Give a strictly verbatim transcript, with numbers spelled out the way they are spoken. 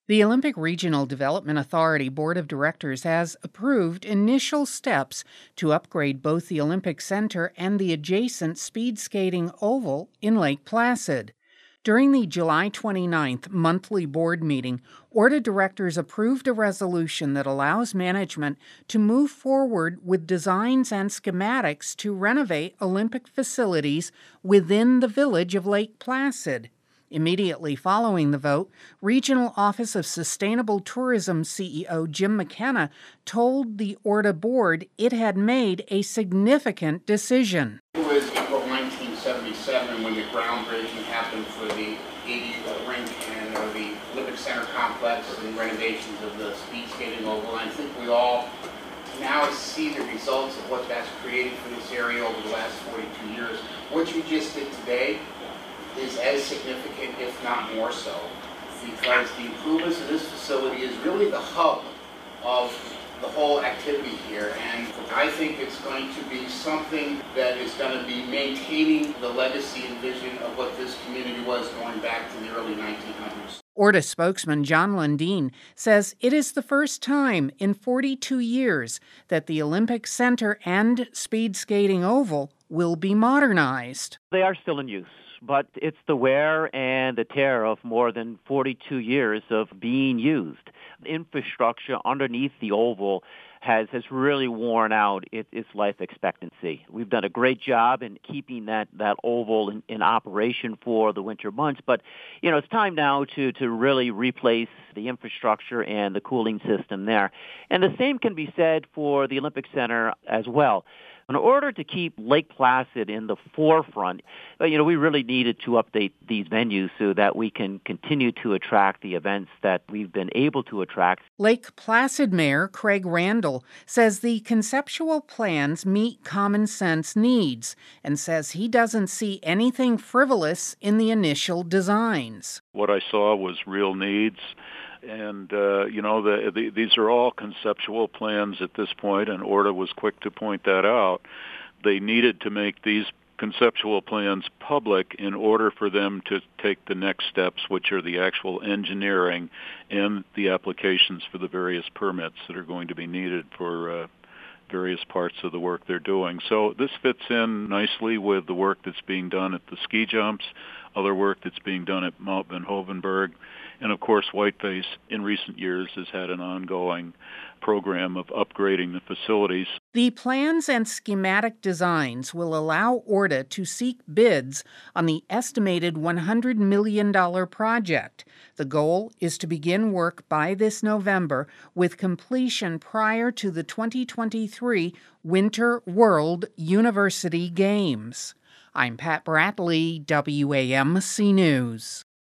The Olympic Regional Development Authority Board of Directors has approved initial steps to upgrade both the Olympic Center and the adjacent speed skating oval in Lake Placid. During the July twenty-ninth monthly board meeting, O R D A directors approved a resolution that allows management to move forward with designs and schematics to renovate Olympic facilities within the village of Lake Placid. Immediately following the vote, Regional Office of Sustainable Tourism C E O Jim McKenna told the O R D A board it had made a significant decision. It was April nineteen seventy-seven when the groundbreaking happened for the eighty rink and uh, the Olympic Center complex and renovations of the speed skating oval. And I think we all now see the results of what that's created for this area over the last forty-two years. What you just did today is as significant, if not more so, because the improvements of this facility is really the hub of the whole activity here, and I think it's going to be something that is going to be maintaining the legacy and vision of what this community was going back to the early nineteen hundreds. O R D A spokesman John Lundeen says it is the first time in forty-two years that the Olympic Center and speed skating oval will be modernized. They are still in use, but it's the wear and the tear of more than forty-two years of being used. The infrastructure underneath the oval has, has really worn out it, its life expectancy. We've done a great job in keeping that, that oval in, in operation for the winter months, but you know it's time now to, to really replace the infrastructure and the cooling system there. And the same can be said for the Olympic Center as well. In order to keep Lake Placid in the forefront, you know, we really needed to update these venues so that we can continue to attract the events that we've been able to attract. Lake Placid Mayor Craig Randall says the conceptual plans meet common sense needs and says he doesn't see anything frivolous in the initial designs. What I saw was real needs. And, uh, you know, the, the, these are all conceptual plans at this point, and O R D A was quick to point that out. They needed to make these conceptual plans public in order for them to take the next steps, which are the actual engineering and the applications for the various permits that are going to be needed for uh, various parts of the work they're doing. So this fits in nicely with the work that's being done at the ski jumps, other work that's being done at Mount Van Hovenberg. And, of course, Whiteface in recent years has had an ongoing program of upgrading the facilities. The plans and schematic designs will allow O R D A to seek bids on the estimated one hundred million dollars project. The goal is to begin work by this November with completion prior to the twenty twenty-three Winter World University Games. I'm Pat Bradley, W A M C News.